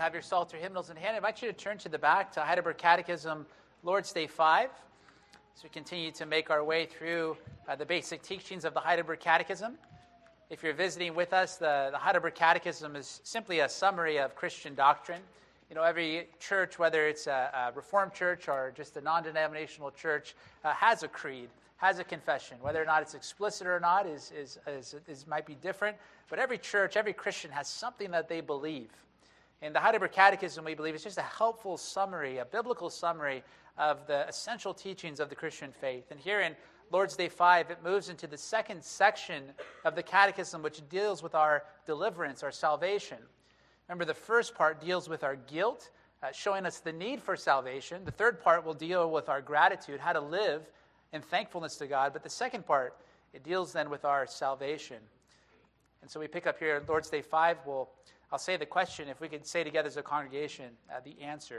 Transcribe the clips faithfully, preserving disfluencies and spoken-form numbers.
have your Psalter hymnals in hand, I invite you to turn to the back to Heidelberg Catechism, Lord's Day five, as we continue to make our way through uh, the basic teachings of the Heidelberg Catechism. If you're visiting with us, the, the Heidelberg Catechism is simply a summary of Christian doctrine. You know, every church, whether it's a, a Reformed church or just a non-denominational church, uh, has a creed, has a confession. Whether or not it's explicit or not is, is, is, is might be different. But every church, every Christian has something that they believe. In the Heidelberg Catechism, we believe it's just a helpful summary, a biblical summary of the essential teachings of the Christian faith. And here in Lord's Day five, it moves into the second section of the Catechism, which deals with our deliverance, our salvation. Remember, the first part deals with our guilt, uh, showing us the need for salvation. The third part will deal with our gratitude, how to live in thankfulness to God. But the second part, it deals then with our salvation. And so we pick up here, Lord's Day five. We'll, I'll say the question, if we could say together as a congregation, uh, the answer.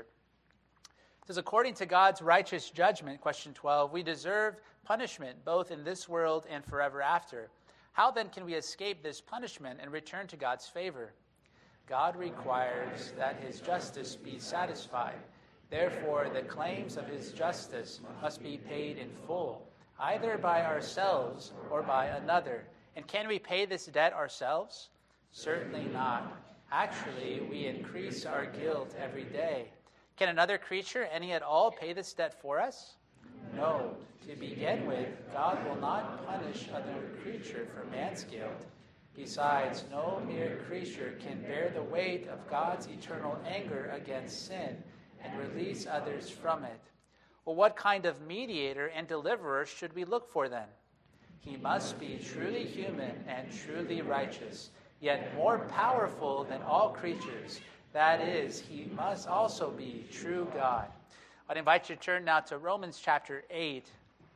It says, according to God's righteous judgment, question twelve, we deserve punishment both in this world and forever after. How then can we escape this punishment and return to God's favor? God requires that his justice be satisfied. Therefore, the claims of his justice must be paid in full, either by ourselves or by another. And can we pay this debt ourselves? Certainly not. Actually, we increase our guilt every day. Can another creature, any at all, pay this debt for us? No. To begin with, God will not punish another creature for man's guilt. Besides, no mere creature can bear the weight of God's eternal anger against sin and release others from it. Well, what kind of mediator and deliverer should we look for then? He must be truly human and truly righteous, yet more powerful than all creatures. That is, he must also be true God. I'd invite you to turn now to Romans chapter eight.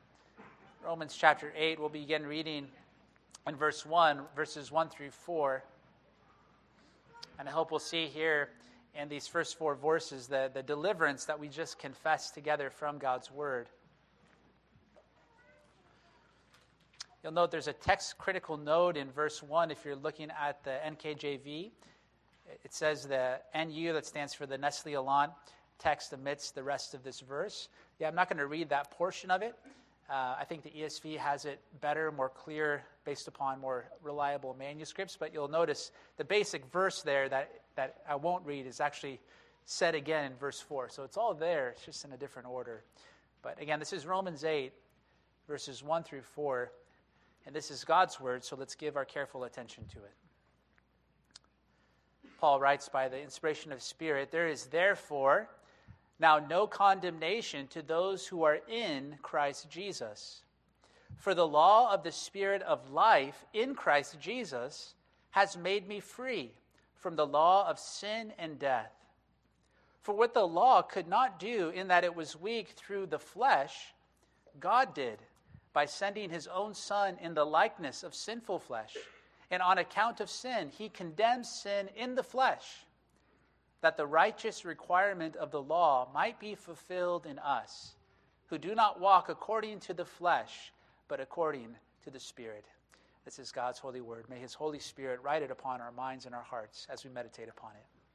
Romans chapter eight, we'll begin reading in verse one, verses one through four. And I hope we'll see here in these first four verses the, the deliverance that we just confessed together from God's word. You'll note there's a text critical note in verse one if you're looking at the N K J V. It says the N U, that stands for the Nestle Aland text, amidst the rest of this verse. Yeah, I'm not going to read that portion of it. Uh, I think the E S V has it better, more clear, based upon more reliable manuscripts. But you'll notice the basic verse there that, that I won't read is actually said again in verse four. So it's all there, it's just in a different order. But again, this is Romans eight, verses one through four. And this is God's word, so let's give our careful attention to it. Paul writes by the inspiration of Spirit, there is therefore now no condemnation to those who are in Christ Jesus. For the law of the Spirit of life in Christ Jesus has made me free from the law of sin and death. For what the law could not do in that it was weak through the flesh, God did by sending his own Son in the likeness of sinful flesh. And on account of sin, he condemns sin in the flesh, that the righteous requirement of the law might be fulfilled in us, who do not walk according to the flesh, but according to the Spirit. This is God's holy word. May his Holy Spirit write it upon our minds and our hearts as we meditate upon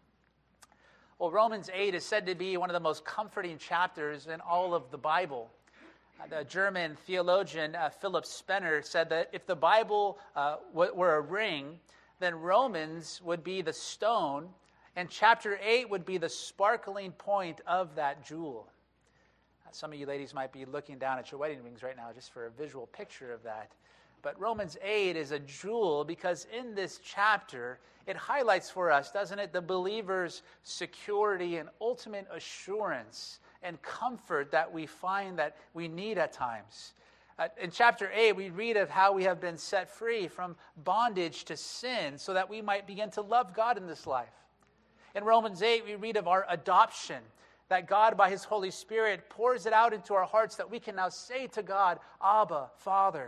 it. Well, Romans eight is said to be one of the most comforting chapters in all of the Bible. The German theologian uh, Philip Spener said that if the Bible uh, w- were a ring, then Romans would be the stone, and chapter eight would be the sparkling point of that jewel. Uh, some of you ladies might be looking down at your wedding rings right now just for a visual picture of that. But Romans eight is a jewel because in this chapter, it highlights for us, doesn't it, the believer's security and ultimate assurance and comfort that we find that we need at times. Uh, in chapter eight, we read of how we have been set free from bondage to sin so that we might begin to love God in this life. In Romans eight, we read of our adoption, that God, by his Holy Spirit, pours it out into our hearts that we can now say to God, Abba, Father.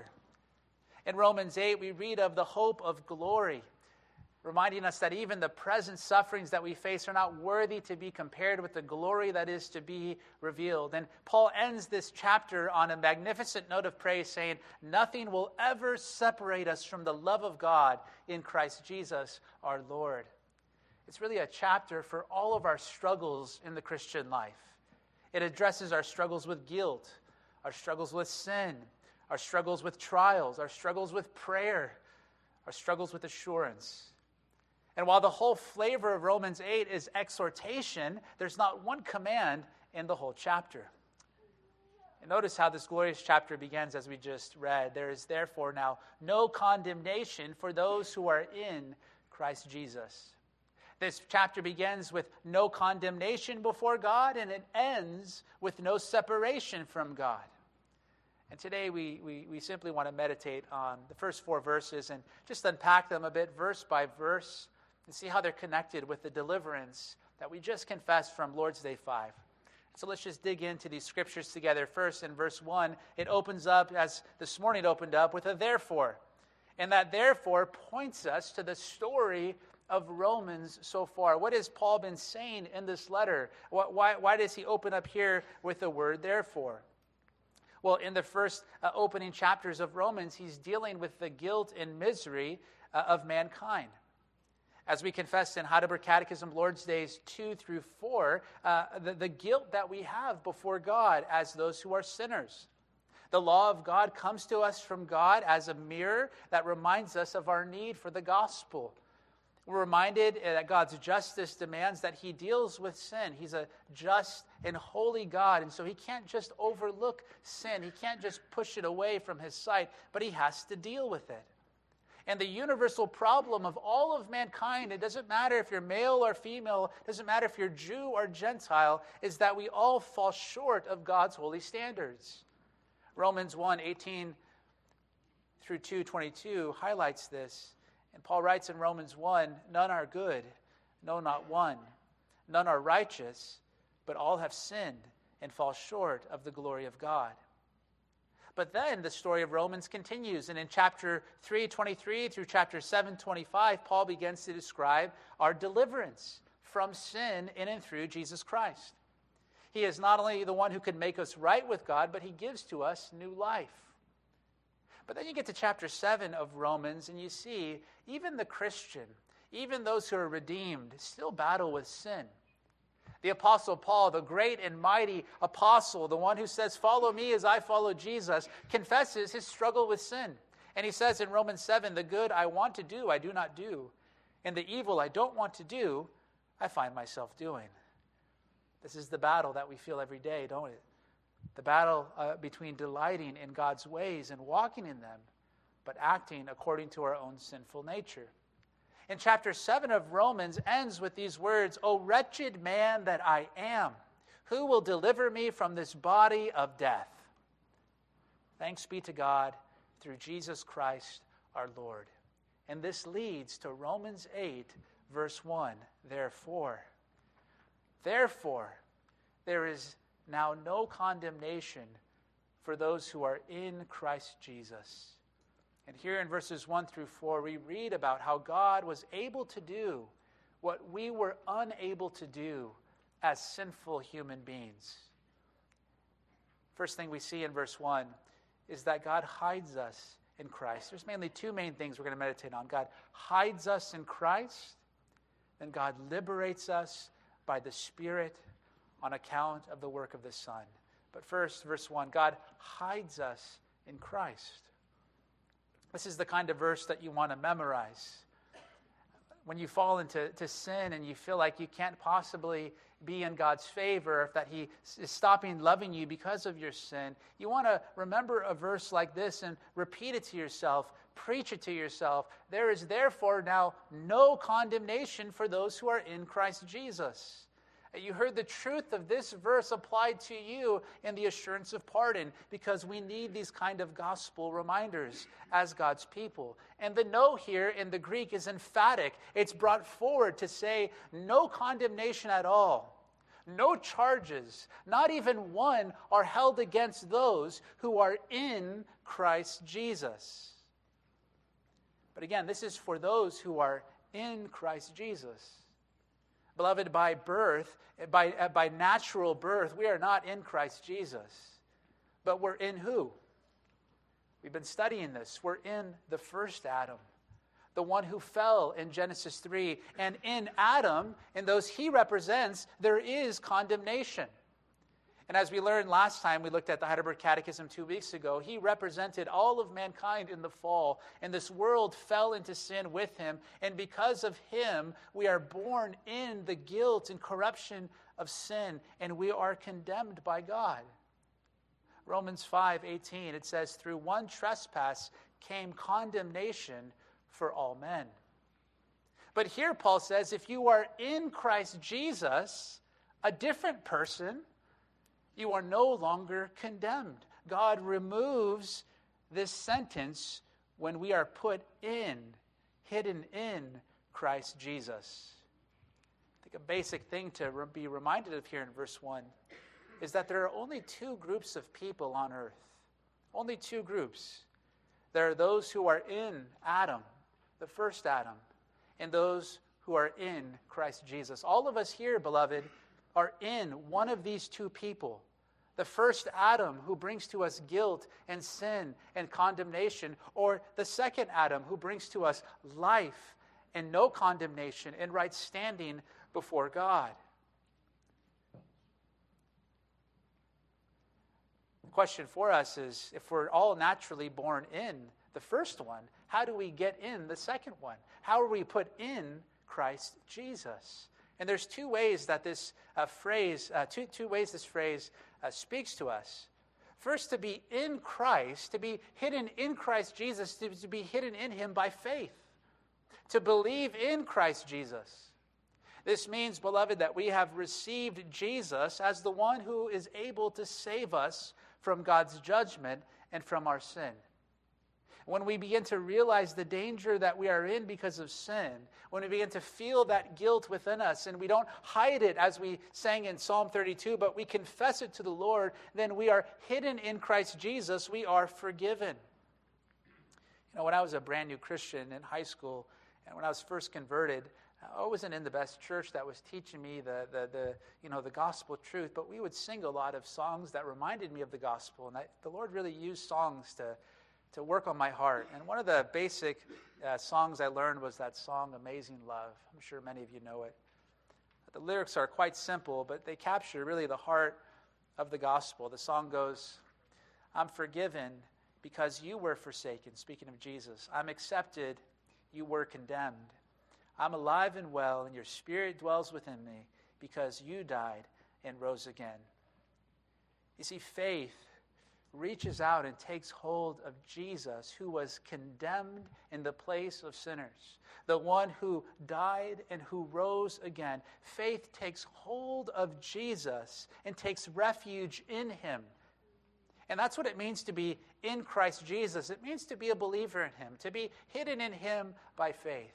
In Romans eight, we read of the hope of glory, reminding us that even the present sufferings that we face are not worthy to be compared with the glory that is to be revealed. And Paul ends this chapter on a magnificent note of praise, saying, nothing will ever separate us from the love of God in Christ Jesus our Lord. It's really a chapter for all of our struggles in the Christian life. It addresses our struggles with guilt, our struggles with sin, our struggles with trials, our struggles with prayer, our struggles with assurance. And while the whole flavor of Romans eight is exhortation, there's not one command in the whole chapter. And notice how this glorious chapter begins as we just read. There is therefore now no condemnation for those who are in Christ Jesus. This chapter begins with no condemnation before God, and it ends with no separation from God. And today we, we, we simply want to meditate on the first four verses and just unpack them a bit verse by verse and see how they're connected with the deliverance that we just confessed from Lord's Day five. So let's just dig into these scriptures together. First, in verse one, it opens up, as this morning it opened up, with a therefore. And that therefore points us to the story of Romans so far. What has Paul been saying in this letter? Why, why does he open up here with the word therefore? Well, in the first uh, opening chapters of Romans, he's dealing with the guilt and misery uh, of mankind. As we confessed in Heidelberg Catechism, Lord's Days two through four, uh, the, the guilt that we have before God as those who are sinners. The law of God comes to us from God as a mirror that reminds us of our need for the gospel. We're reminded that God's justice demands that he deals with sin. He's a just and holy God, and so he can't just overlook sin. He can't just push it away from his sight, but he has to deal with it. And the universal problem of all of mankind, it doesn't matter if you're male or female, it doesn't matter if you're Jew or Gentile, is that we all fall short of God's holy standards. Romans one, eighteen through two, twenty-two highlights this. And Paul writes in Romans one, none are good, no, not one. None are righteous, but all have sinned and fall short of the glory of God. But then the story of Romans continues, and in chapter three, twenty-three through chapter seven, twenty-five, Paul begins to describe our deliverance from sin in and through Jesus Christ. He is not only the one who can make us right with God, but he gives to us new life. But then you get to chapter seven of Romans, and you see even the Christian, even those who are redeemed, still battle with sin. The Apostle Paul, the great and mighty apostle, the one who says, follow me as I follow Jesus, confesses his struggle with sin. And he says in Romans seven, the good I want to do, I do not do. And the evil I don't want to do, I find myself doing. This is the battle that we feel every day, don't it? The battle uh, between delighting in God's ways and walking in them, but acting according to our own sinful nature. In chapter seven of Romans ends with these words, O wretched man that I am, who will deliver me from this body of death? Thanks be to God through Jesus Christ our Lord. And this leads to Romans eight, verse one. Therefore, therefore, there is now no condemnation for those who are in Christ Jesus. And here in verses one through four, we read about how God was able to do what we were unable to do as sinful human beings. First thing we see in verse one is that God hides us in Christ. There's mainly two main things we're going to meditate on. God hides us in Christ, and God liberates us by the Spirit on account of the work of the Son. But first, verse one, God hides us in Christ. This is the kind of verse that you want to memorize. When you fall into to sin and you feel like you can't possibly be in God's favor, that he is stopping loving you because of your sin, you want to remember a verse like this and repeat it to yourself, preach it to yourself. There is therefore now no condemnation for those who are in Christ Jesus. You heard the truth of this verse applied to you in the assurance of pardon, because we need these kind of gospel reminders as God's people. And the no here in the Greek is emphatic. It's brought forward to say no condemnation at all. No charges, not even one, are held against those who are in Christ Jesus. But again, this is for those who are in Christ Jesus. Beloved, by birth, by, by natural birth, we are not in Christ Jesus. But we're in who? We've been studying this. We're in the first Adam, the one who fell in Genesis three. And in Adam, in those he represents, there is condemnation. And as we learned last time, we looked at the Heidelberg Catechism two weeks ago, he represented all of mankind in the fall, and this world fell into sin with him, and because of him, we are born in the guilt and corruption of sin, and we are condemned by God. Romans five eighteen, it says, through one trespass came condemnation for all men. But here Paul says, if you are in Christ Jesus, a different person, you are no longer condemned. God removes this sentence when we are put in, hidden in Christ Jesus. I think a basic thing to be reminded of here in verse one is that there are only two groups of people on earth. Only two groups. There are those who are in Adam, the first Adam, and those who are in Christ Jesus. All of us here, beloved, are in one of these two people. The first Adam, who brings to us guilt and sin and condemnation, or the second Adam, who brings to us life and no condemnation and right standing before God. The question for us is, if we're all naturally born in the first one, how do we get in the second one? How are we put in Christ Jesus? And there's two ways that this uh, phrase, uh, two, two ways this phrase uh, speaks to us. First, to be in Christ, to be hidden in Christ Jesus, to, to be hidden in him by faith. To believe in Christ Jesus. This means, beloved, that we have received Jesus as the one who is able to save us from God's judgment and from our sin. When we begin to realize the danger that we are in because of sin, when we begin to feel that guilt within us, and we don't hide it as we sang in Psalm thirty-two, but we confess it to the Lord, then we are hidden in Christ Jesus. We are forgiven. You know, when I was a brand new Christian in high school, and when I was first converted, I wasn't in the best church that was teaching me the, the, the you know, the gospel truth, but we would sing a lot of songs that reminded me of the gospel, and I, the Lord really used songs to to work on my heart. And one of the basic uh, songs I learned was that song, Amazing Love. I'm sure many of you know it. The lyrics are quite simple, but they capture really the heart of the gospel. The song goes, I'm forgiven because you were forsaken, speaking of Jesus. I'm accepted, you were condemned. I'm alive and well, and your spirit dwells within me because you died and rose again. You see, faith reaches out and takes hold of Jesus, who was condemned in the place of sinners, the one who died and who rose again. Faith takes hold of Jesus and takes refuge in him. And that's what it means to be in Christ Jesus. It means to be a believer in him, to be hidden in him by faith.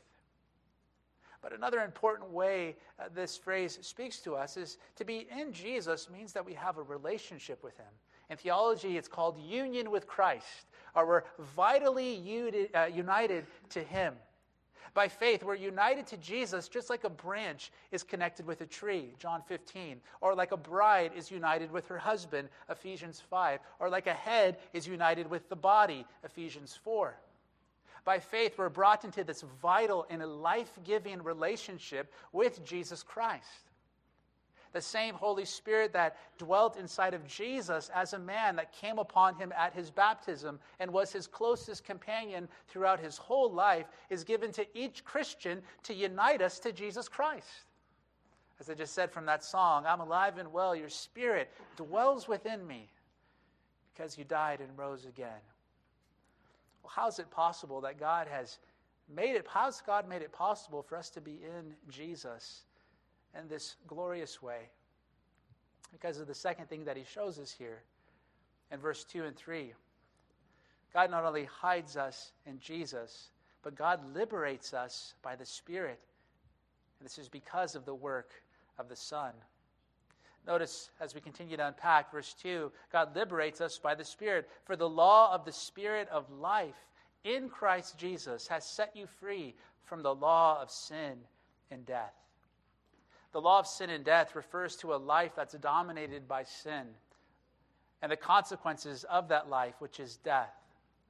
But another important way uh, this phrase speaks to us is to be in Jesus means that we have a relationship with him. In theology, it's called union with Christ, or we're vitally uni- uh, united to him. By faith, we're united to Jesus just like a branch is connected with a tree, John fifteen, or like a bride is united with her husband, Ephesians five, or like a head is united with the body, Ephesians four. By faith, we're brought into this vital and life-giving relationship with Jesus Christ. The same Holy Spirit that dwelt inside of Jesus as a man, that came upon him at his baptism and was his closest companion throughout his whole life, is given to each Christian to unite us to Jesus Christ. As I just said from that song, I'm alive and well, your spirit dwells within me because you died and rose again. Well, how is it possible that God has made it, how has God made it possible for us to be in Jesus in this glorious way? Because of the second thing that he shows us here in verse two and three. God not only hides us in Jesus, but God liberates us by the Spirit. And this is because of the work of the Son. Notice as we continue to unpack verse two, God liberates us by the Spirit. For the law of the Spirit of life in Christ Jesus has set you free from the law of sin and death. The law of sin and death refers to a life that's dominated by sin and the consequences of that life, which is death.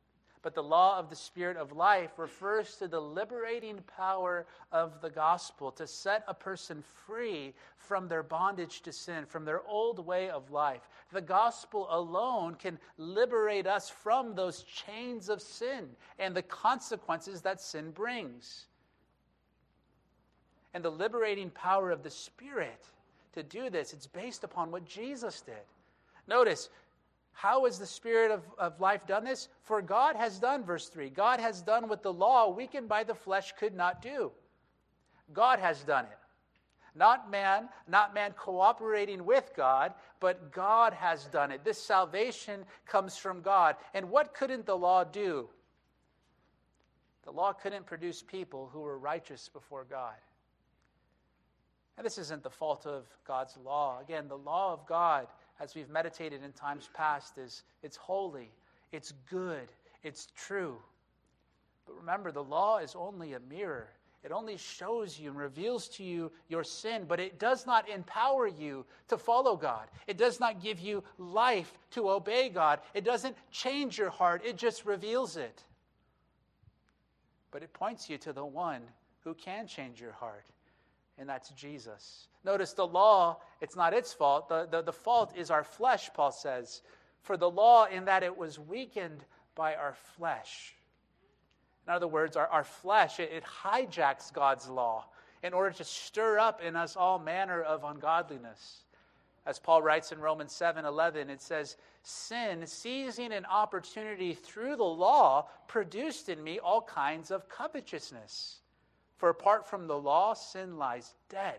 But the law of the Spirit of life refers to the liberating power of the gospel to set a person free from their bondage to sin, from their old way of life. The gospel alone can liberate us from those chains of sin and the consequences that sin brings. And the liberating power of the Spirit to do this, it's based upon what Jesus did. Notice, how has the Spirit of, of life done this? For God has done, verse three, God has done what the law, weakened by the flesh, could not do. God has done it. Not man, not man cooperating with God, but God has done it. This salvation comes from God. And what couldn't the law do? The law couldn't produce people who were righteous before God. And this isn't the fault of God's law. Again, the law of God, as we've meditated in times past, is it's holy, it's good, it's true. But remember, the law is only a mirror. It only shows you and reveals to you your sin, but it does not empower you to follow God. It does not give you life to obey God. It doesn't change your heart. It just reveals it. But it points you to the one who can change your heart, and that's Jesus. Notice the law, it's not its fault. The, the, the fault is our flesh, Paul says. For the law, in that it was weakened by our flesh. In other words, our, our flesh, it, it hijacks God's law in order to stir up in us all manner of ungodliness. As Paul writes in Romans seven eleven, it says, sin, seizing an opportunity through the law, produced in me all kinds of covetousness. For apart from the law, sin lies dead.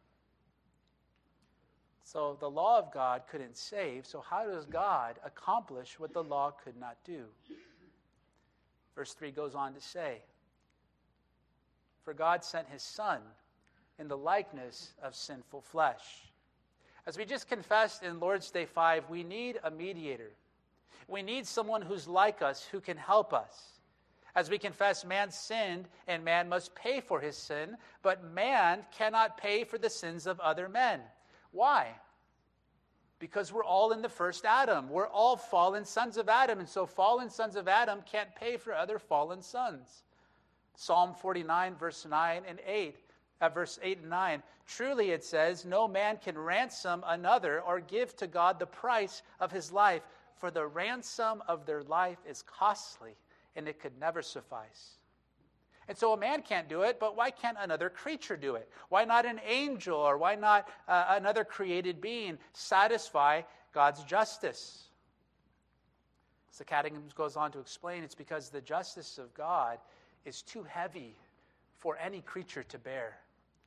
So the law of God couldn't save, so how does God accomplish what the law could not do? Verse three goes on to say, for God sent his Son in the likeness of sinful flesh. As we just confessed in Lord's Day five, we need a mediator. We need someone who's like us, who can help us. As we confess, man sinned, and man must pay for his sin, but man cannot pay for the sins of other men. Why? Because we're all in the first Adam. We're all fallen sons of Adam, and so fallen sons of Adam can't pay for other fallen sons. Psalm forty-nine, verse nine and eight, uh, verse eight and nine. Truly it says, no man can ransom another or give to God the price of his life, for the ransom of their life is costly, and it could never suffice. And so a man can't do it, but why can't another creature do it? Why not an angel, or why not uh, another created being satisfy God's justice? As the Catechism goes on to explain, it's because the justice of God is too heavy for any creature to bear.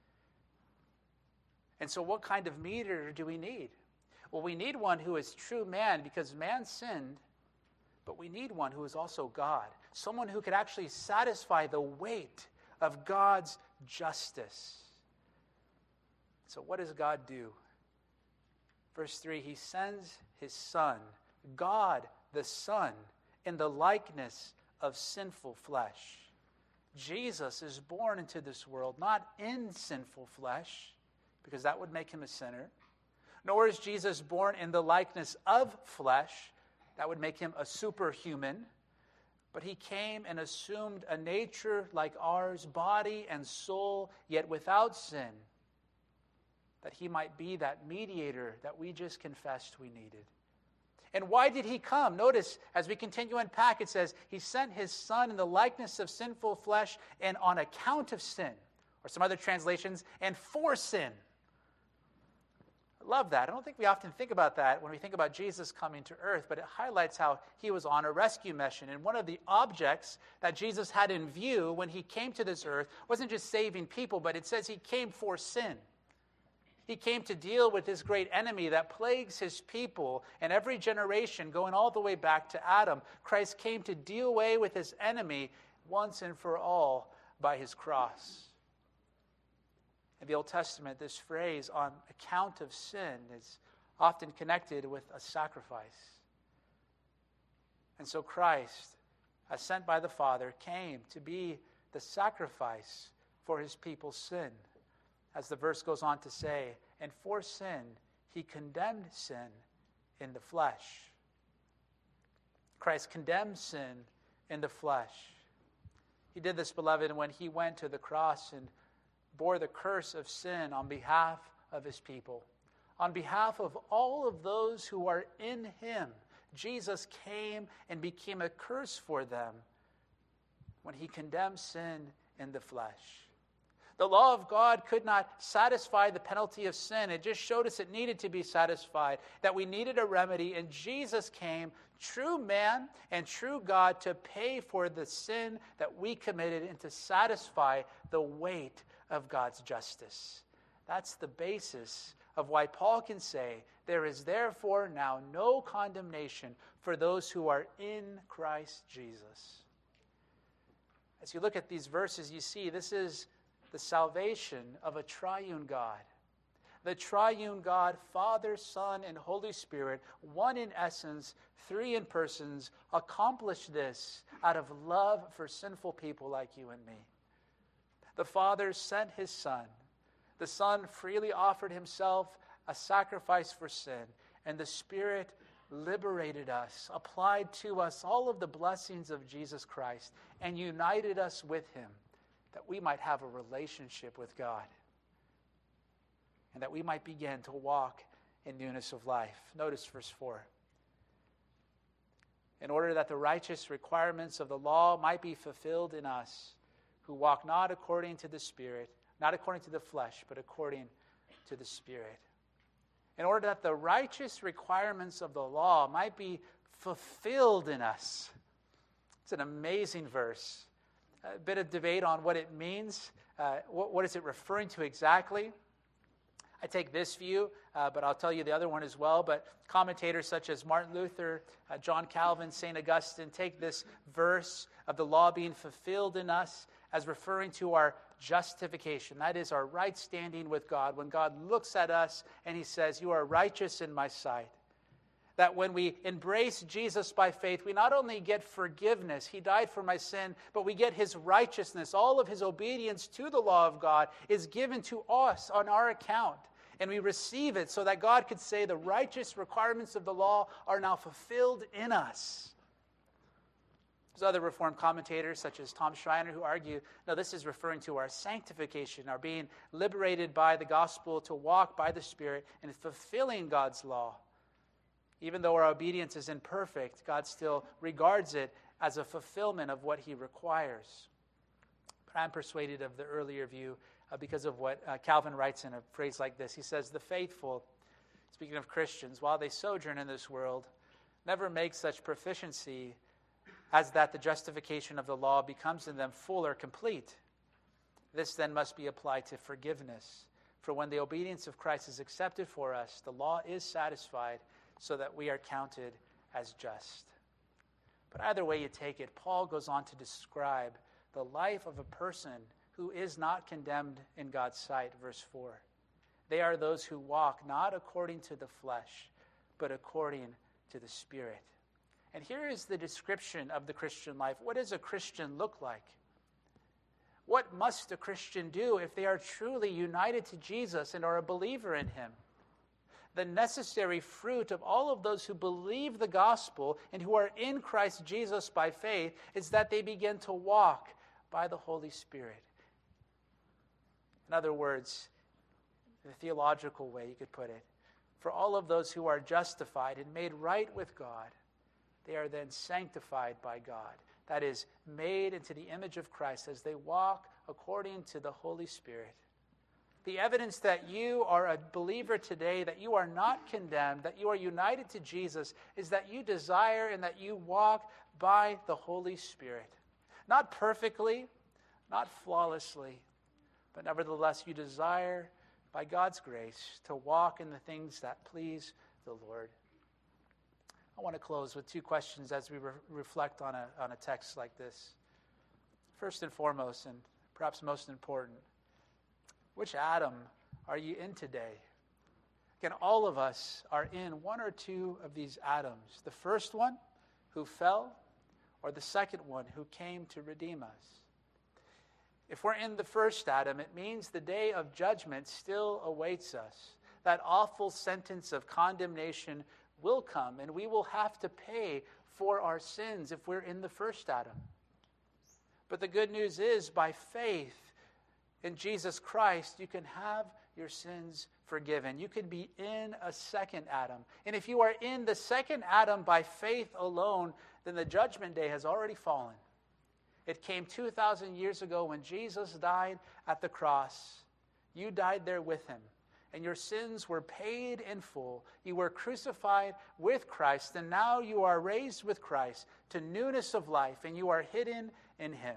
And so what kind of mediator do we need? Well, we need one who is true man, because man sinned, but we need one who is also God. Someone who could actually satisfy the weight of God's justice. So what does God do? Verse three, he sends his Son, God the Son, in the likeness of sinful flesh. Jesus is born into this world, not in sinful flesh, because that would make him a sinner. Nor is Jesus born in the likeness of flesh. That would make him a superhuman. But he came and assumed a nature like ours, body and soul, yet without sin, that he might be that mediator that we just confessed we needed. And why did he come? Notice, as we continue to unpack, it says, he sent his Son in the likeness of sinful flesh and on account of sin. Or some other translations, and for sin. Love that. I don't think we often think about that when we think about Jesus coming to earth, but it highlights how he was on a rescue mission. And one of the objects that Jesus had in view when he came to this earth wasn't just saving people, but it says he came for sin. He came to deal with this great enemy that plagues his people and every generation, going all the way back to Adam. Christ came to deal away with his enemy once and for all by his cross. In the Old Testament, this phrase, on account of sin, is often connected with a sacrifice. And so Christ, as sent by the Father, came to be the sacrifice for his people's sin. As the verse goes on to say, and for sin, he condemned sin in the flesh. Christ condemned sin in the flesh. He did this, beloved, when he went to the cross and bore the curse of sin on behalf of his people. On behalf of all of those who are in him, Jesus came and became a curse for them when he condemned sin in the flesh. The law of God could not satisfy the penalty of sin. It just showed us it needed to be satisfied, that we needed a remedy, and Jesus came, true man and true God, to pay for the sin that we committed and to satisfy the weight of God's justice. That's the basis of why Paul can say, there is therefore now no condemnation for those who are in Christ Jesus. As you look at these verses, you see this is the salvation of a triune God. The triune God, Father, Son, and Holy Spirit, one in essence, three in persons, accomplished this out of love for sinful people like you and me. The Father sent his Son. The Son freely offered himself a sacrifice for sin, and the Spirit liberated us, applied to us all of the blessings of Jesus Christ, and united us with him, that we might have a relationship with God, and that we might begin to walk in newness of life. Notice verse four. In order that the righteous requirements of the law might be fulfilled in us, who walk not according to the Spirit, not according to the flesh, but according to the Spirit. In order that the righteous requirements of the law might be fulfilled in us. It's an amazing verse. A bit of debate on what it means. Uh, what, what is it referring to exactly? I take this view, uh, but I'll tell you the other one as well. But commentators such as Martin Luther, uh, John Calvin, Saint Augustine take this verse of the law being fulfilled in us as referring to our justification. That is our right standing with God. When God looks at us and he says, you are righteous in my sight. That when we embrace Jesus by faith, we not only get forgiveness, he died for my sin, but we get his righteousness. All of his obedience to the law of God is given to us on our account. And we receive it so that God could say the righteous requirements of the law are now fulfilled in us. There's other Reformed commentators such as Tom Schreiner who argue, no, this is referring to our sanctification, our being liberated by the gospel to walk by the Spirit and fulfilling God's law. Even though our obedience is imperfect, God still regards it as a fulfillment of what he requires. But I'm persuaded of the earlier view uh, because of what uh, Calvin writes in a phrase like this. He says, the faithful, speaking of Christians, while they sojourn in this world, never make such proficiency as that the justification of the law becomes in them full or complete. This then must be applied to forgiveness. For when the obedience of Christ is accepted for us, the law is satisfied, so that we are counted as just. But either way you take it, Paul goes on to describe the life of a person who is not condemned in God's sight, verse four. They are those who walk not according to the flesh, but according to the Spirit. And here is the description of the Christian life. What does a Christian look like? What must a Christian do if they are truly united to Jesus and are a believer in him? The necessary fruit of all of those who believe the gospel and who are in Christ Jesus by faith is that they begin to walk by the Holy Spirit. In other words, in a theological way you could put it, for all of those who are justified and made right with God, they are then sanctified by God. That is, made into the image of Christ as they walk according to the Holy Spirit. The evidence that you are a believer today, that you are not condemned, that you are united to Jesus, is that you desire and that you walk by the Holy Spirit. Not perfectly, not flawlessly, but nevertheless you desire, by God's grace, to walk in the things that please the Lord. I want to close with two questions as we re- reflect on a, on a text like this. First and foremost, and perhaps most important, which Adam are you in today? Again, all of us are in one or two of these Adams. The first one, who fell, or the second one, who came to redeem us. If we're in the first Adam, it means the day of judgment still awaits us. That awful sentence of condemnation will come, and we will have to pay for our sins if we're in the first Adam. But the good news is, by faith in Jesus Christ, you can have your sins forgiven. You can be in a second Adam. And if you are in the second Adam by faith alone, then the judgment day has already fallen. It came two thousand years ago when Jesus died at the cross. You died there with him, and your sins were paid in full. You were crucified with Christ, and now you are raised with Christ to newness of life, and you are hidden in him.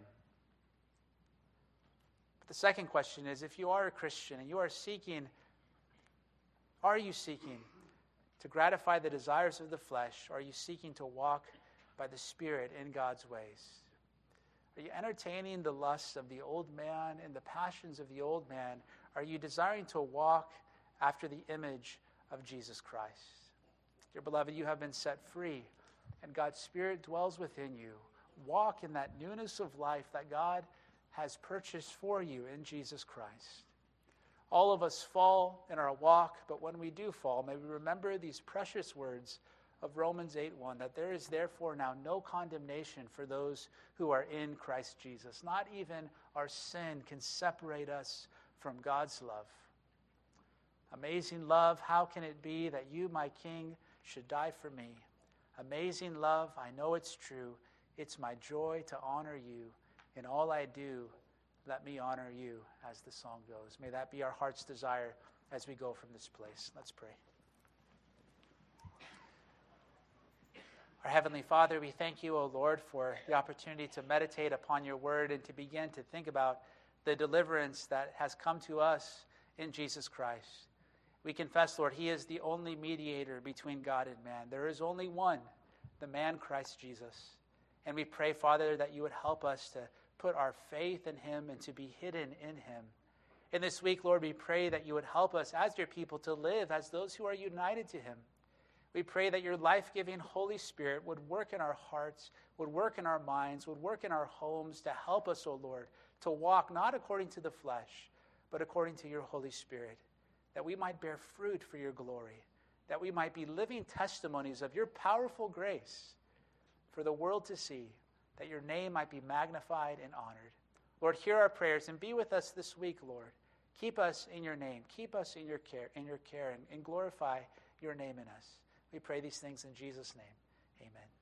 But the second question is, if you are a Christian and you are seeking, are you seeking to gratify the desires of the flesh? Or are you seeking to walk by the Spirit in God's ways? Are you entertaining the lusts of the old man and the passions of the old man? Are you desiring to walk after the image of Jesus Christ? Dear beloved, you have been set free, and God's Spirit dwells within you. Walk in that newness of life that God has purchased for you in Jesus Christ. All of us fall in our walk, but when we do fall, may we remember these precious words of Romans eight one, that there is therefore now no condemnation for those who are in Christ Jesus. Not even our sin can separate us from God's love. Amazing love, how can it be that you, my King, should die for me? Amazing love, I know it's true. It's my joy to honor you. In all I do, let me honor you, as the song goes. May that be our heart's desire as we go from this place. Let's pray. Our Heavenly Father, we thank you, O Lord, for the opportunity to meditate upon your word and to begin to think about the deliverance that has come to us in Jesus Christ. We confess, Lord, he is the only mediator between God and man. There is only one, the man Christ Jesus. And we pray, Father, that you would help us to put our faith in him and to be hidden in him. In this week, Lord, we pray that you would help us as your people to live as those who are united to him. We pray that your life-giving Holy Spirit would work in our hearts, would work in our minds, would work in our homes to help us, O Lord, to walk not according to the flesh, but according to your Holy Spirit, that we might bear fruit for your glory, that we might be living testimonies of your powerful grace for the world to see, that your name might be magnified and honored. Lord, hear our prayers and be with us this week, Lord. Keep us in your name. Keep us in your care, in your care and, and glorify your name in us. We pray these things in Jesus' name. Amen.